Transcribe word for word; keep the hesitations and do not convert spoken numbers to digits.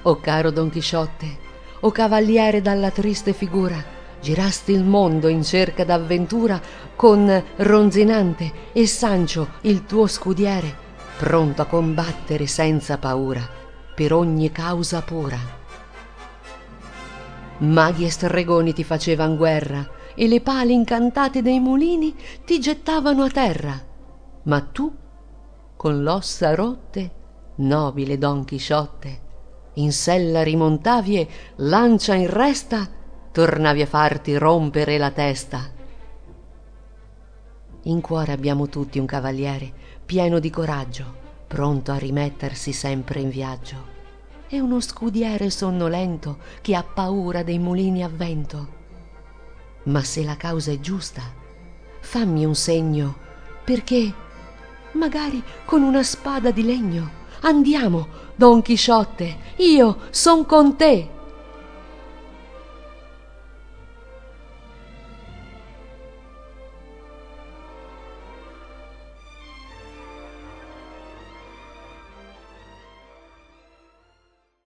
O caro Don Chisciotte, o cavaliere dalla triste figura, girasti il mondo in cerca d'avventura con Ronzinante e Sancho il tuo scudiere, pronto a combattere senza paura per ogni causa pura. Maghi e stregoni ti facevan guerra e le pale incantate dei mulini ti gettavano a terra, ma tu, con l'ossa rotte, nobile Don Chisciotte, in sella rimontavi e, lancia in resta, tornavi a farti rompere la testa. In cuore abbiamo tutti un cavaliere pieno di coraggio, pronto a rimettersi sempre in viaggio, e uno scudiere sonnolento che ha paura dei mulini a vento. Ma se la causa è giusta, fammi un segno, perché magari con una spada di legno andiamo, Don Chisciotte, io son con te.